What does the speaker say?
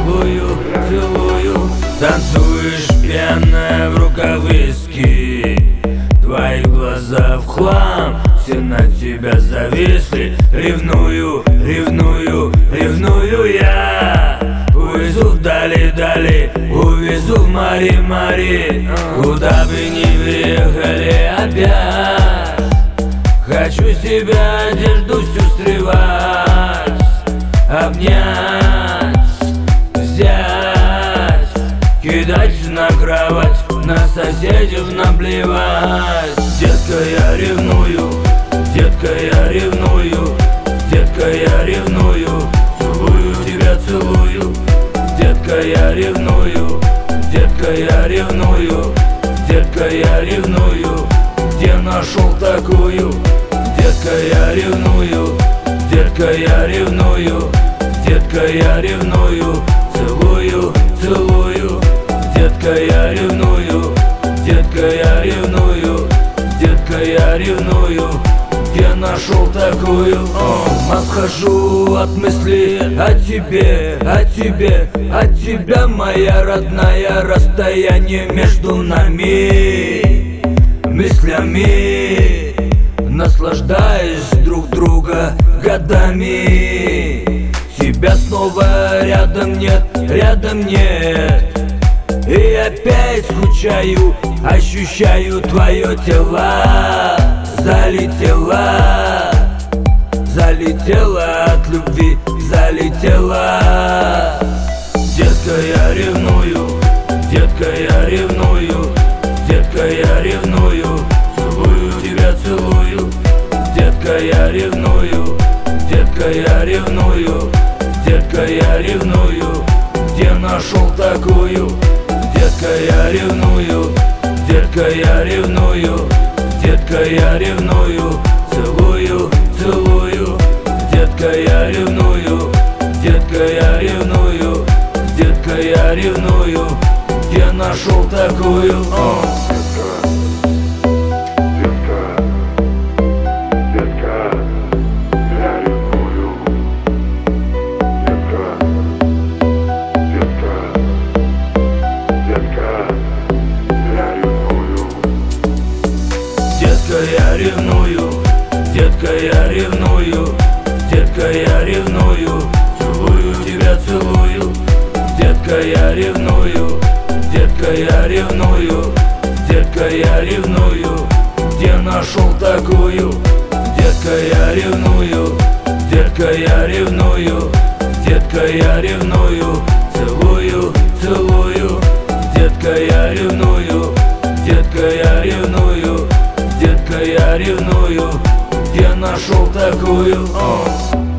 целую, целую. Танцуешь пьяная в руках виски, твои глаза в хлам, все на тебя зависли. Ревную, ревную, ревную я. Увезу вдали, дали, увезу в мари, мари. Куда бы ни приехали опять, хочу себя одежду всю срывать, обнять, взять, кидать на кровать, на соседей наплевать. Детка, я ревную, детка, я ревную, детка, я ревную, целую тебя, целую. Детка, я ревную, детка, я ревную, детка, я ревную, где нашел такую? Детка, я ревную, детка, я ревную, детка, я ревную, целую, целую. Детка, я ревную, детка, я ревную, детка, я ревную, где нашел такую? Отхожу от мысли о тебе, о тебе, от тебя, моя родная. Расстояние между нами мыслями, наслаждаясь друг друга годами. Тебя снова рядом нет, рядом нет. И опять скучаю, ощущаю твое тело. Залетела, залетела от любви, залетела. Детка, я ревную, детка, я ревную, детка, я ревную, целую тебя, целую. Детка, я ревную, детка, я ревную, детка, я ревную, где нашел такую? Детка, я ревную, детка, я ревную, детка, я ревную, целую, целую. Детка, я ревную, детка, я ревную, детка, я ревную, где нашел такую? Детка, я ревную, детка, я ревную, детка, я ревную, целую тебя, целую. Детка, я ревную, детка, я ревную, детка, я ревную, где нашел такую? Детка, я ревную, детка, я ревную, детка, я ревную, целую, целую. Детка, я ревную, детка, я ревную, детка, я ревную, где нашел такую?